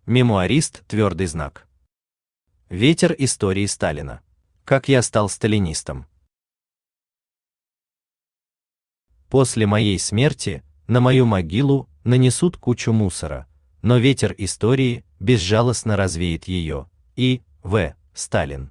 Мемуарист, твердый знак. Ветер истории Сталина. Как я стал сталинистом. После моей смерти на мою могилу нанесут кучу мусора, но ветер истории безжалостно развеет ее. И. В. Сталин.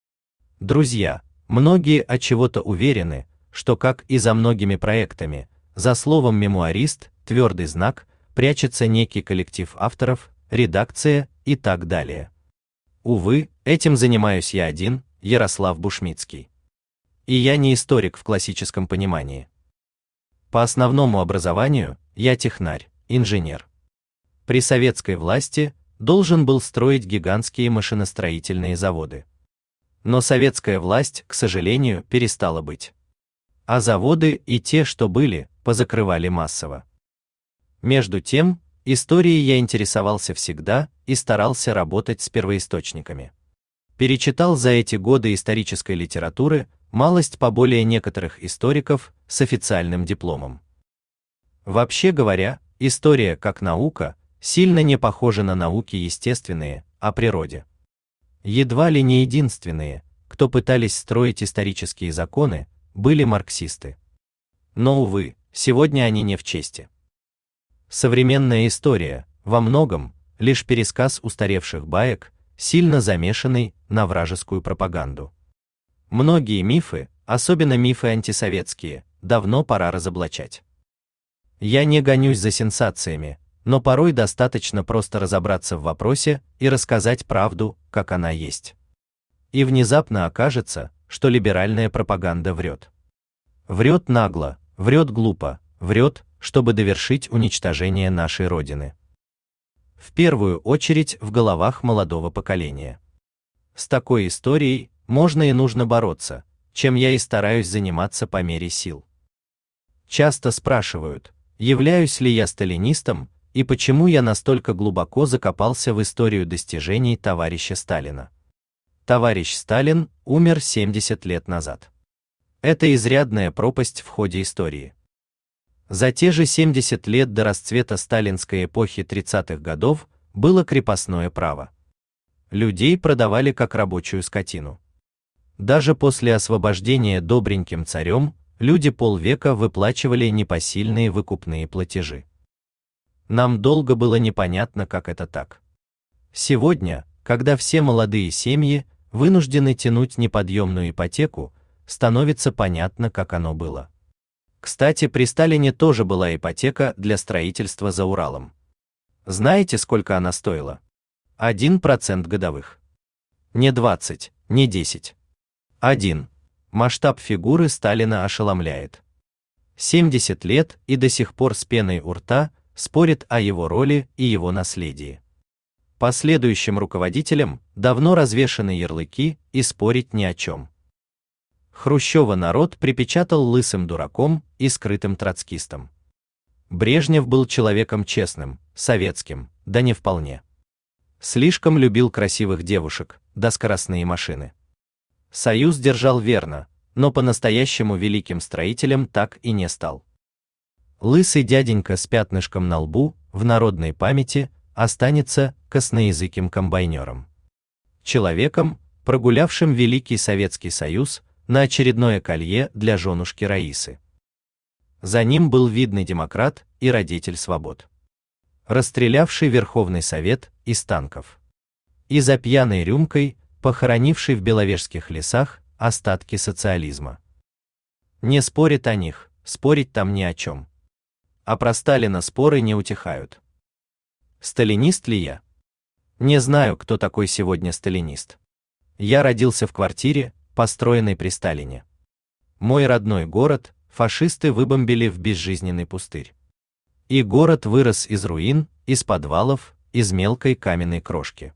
Друзья, многие отчего-то уверены, что, как и за многими проектами, за словом мемуарист, твердый знак, прячется некий коллектив авторов, редакция и так далее. Увы, этим занимаюсь я один, Ярослав Бушмицкий. И я не историк в классическом понимании. По основному образованию я технарь, инженер. При советской власти должен был строить гигантские машиностроительные заводы. Но советская власть, к сожалению, перестала быть. А заводы и те, что были, позакрывали массово. Между тем, историей я интересовался всегда и старался работать с первоисточниками. Перечитал за эти годы исторической литературы малость поболее некоторых историков с официальным дипломом. Вообще говоря, история как наука сильно не похожа на науки естественные о природе. Едва ли не единственные, кто пытались строить исторические законы, были марксисты. Но, увы, сегодня они не в чести. Современная история, во многом, лишь пересказ устаревших баек, сильно замешанный на вражескую пропаганду. Многие мифы, особенно мифы антисоветские, давно пора разоблачать. Я не гонюсь за сенсациями, но порой достаточно просто разобраться в вопросе и рассказать правду, как она есть. И внезапно окажется, что либеральная пропаганда врет. Врет нагло, врет глупо, врет, чтобы довершить уничтожение нашей Родины. В первую очередь в головах молодого поколения. С такой историей можно и нужно бороться, чем я и стараюсь заниматься по мере сил. Часто спрашивают, являюсь ли я сталинистом и почему я настолько глубоко закопался в историю достижений товарища Сталина. Товарищ Сталин умер 70 лет назад. Это изрядная пропасть в ходе истории. За те же 70 лет до расцвета сталинской эпохи 30-х годов было крепостное право. Людей продавали как рабочую скотину. Даже после освобождения добреньким царем люди полвека выплачивали непосильные выкупные платежи. Нам долго было непонятно, как это так. Сегодня, когда все молодые семьи вынуждены тянуть неподъемную ипотеку, становится понятно, как оно было. Кстати, при Сталине тоже была ипотека для строительства за Уралом. Знаете, сколько она стоила? 1% годовых. Не 20, не 10. 1. Масштаб фигуры Сталина ошеломляет. 70 лет и до сих пор с пеной у рта спорит о его роли и его наследии. Последующим руководителям давно развешаны ярлыки и спорить ни о чем. Хрущева народ припечатал лысым дураком и скрытым троцкистом. Брежнев был человеком честным, советским, да не вполне. Слишком любил красивых девушек, да скоростные машины. Союз держал верно, но по-настоящему великим строителем так и не стал. Лысый дяденька с пятнышком на лбу в народной памяти останется косноязыким комбайнером. Человеком, прогулявшим Великий Советский Союз на очередное колье для женушки Раисы. За ним был видный демократ и родитель свобод, расстрелявший Верховный Совет из танков. И за пьяной рюмкой, похоронивший в беловежских лесах остатки социализма. Не спорит о них, спорить там ни о чем. А про Сталина споры не утихают. Сталинист ли я? Не знаю, кто такой сегодня сталинист. Я родился в квартире, построенной при Сталине. Мой родной город фашисты выбомбили в безжизненный пустырь. И город вырос из руин, из подвалов, из мелкой каменной крошки.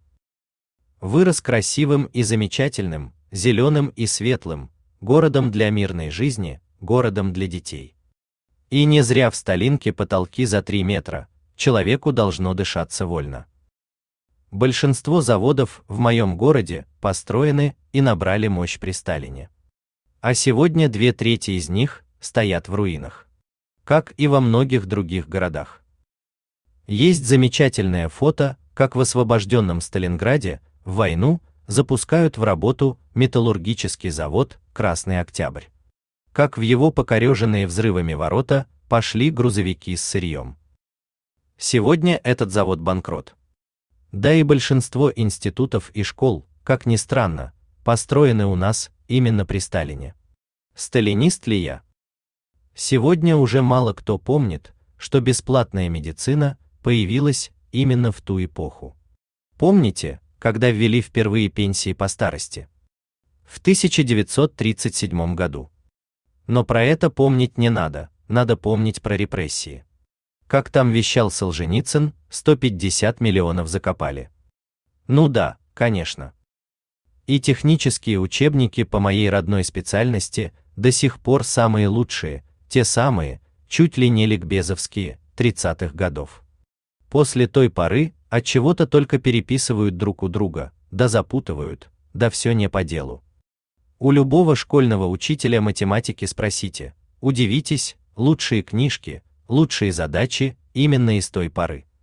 Вырос красивым и замечательным, зеленым и светлым, городом для мирной жизни, городом для детей. И не зря в Сталинке потолки за 3 метра, человеку должно дышаться вольно. Большинство заводов в моем городе построены и набрали мощь при Сталине. А сегодня 2/3 из них стоят в руинах. Как и во многих других городах. Есть замечательное фото как в освобожденном Сталинграде в войну запускают в работу металлургический завод «Красный Октябрь», как в его покореженные взрывами ворота пошли грузовики с сырьем. Сегодня этот завод банкрот. Да и большинство институтов и школ, как ни странно, построены у нас именно при Сталине. Сталинист ли я? Сегодня уже мало кто помнит, что бесплатная медицина появилась именно в ту эпоху. Помните, когда ввели впервые пенсии по старости? В 1937 году. Но про это помнить не надо, надо помнить про репрессии. Как там вещал Солженицын, 150 миллионов закопали. Ну да, конечно. И технические учебники по моей родной специальности до сих пор самые лучшие, те самые, чуть ли не ликбезовские, 30-х годов. После той поры от чего-то только переписывают друг у друга, да запутывают, да все не по делу. У любого школьного учителя математики спросите, удивитесь, лучшие книжки, лучшие задачи именно из той поры.